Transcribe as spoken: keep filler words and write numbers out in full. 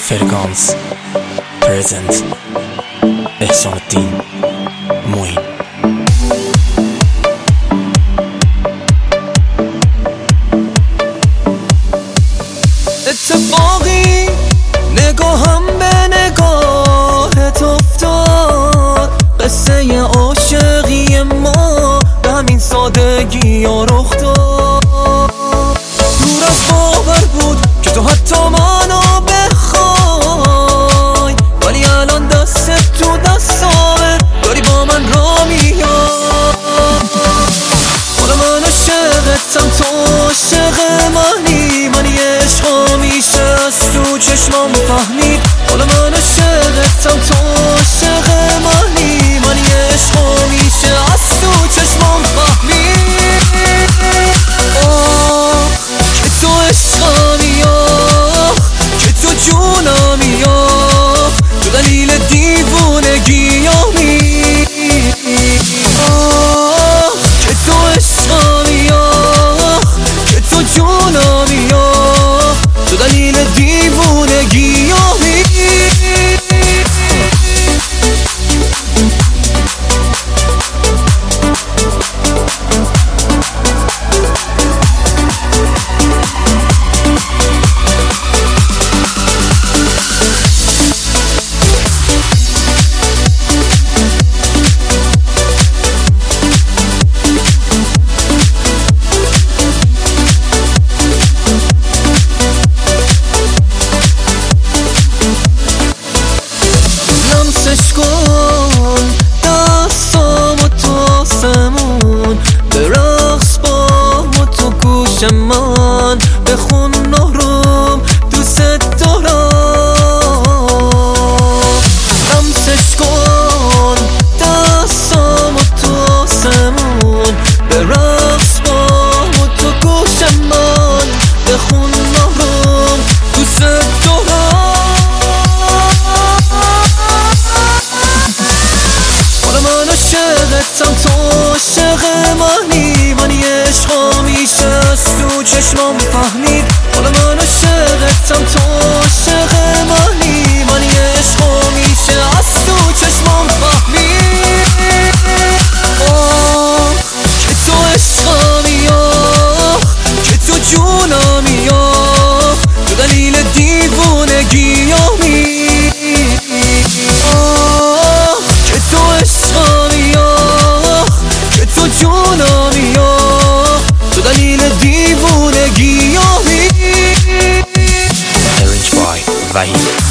فرکانس پرزنت احسان الدین معین. اتفاقی نگاهم به نگاهت افتاد، قصه عاشقی ما به همین سادگی ها رخ داد. دور از باور بود که تو حتی منو بخوای، ولی الان دست تو دستامه، داری با من را میای. حالا من عاشقتم، تو عاشق منی، من یه عشقا میشه از تو چشمام فهمید. حالا من عاشقتم، تو عاشق منی، من یه عشقا میشه از تو چشمام فهمید. آه که تو عشقمی، آه که تو جونمی، آه تو دلیل دیوونگیامی. آه که تو عشقمی، آه که تو جونمی، آه تو دلیل دیوونگیامی. لمسش کن دستامو تو آسمون، به رقص بامو تو گوش من، بخون نهرم دوست دارم. لمسش کن دستامو تو آسمون، به رقص بامو تو گوش من، بخون نهرم دوست دارم. من عاشقتم، تو عاشق منی، من یه عشقا میشه از تو چشمام فهمید. حالا من عاشقتم، تو عاشق منی، من یه عشقا میشه از تو چشمام فهمید. آه که تو عشقمی، آه که تو جونمی، آه تو دلیل دیوونگیامی. آه که تو عشقمی، آه که تو جونمی، آه تو دلیل دیوونگیامی. Arranged by Vahid.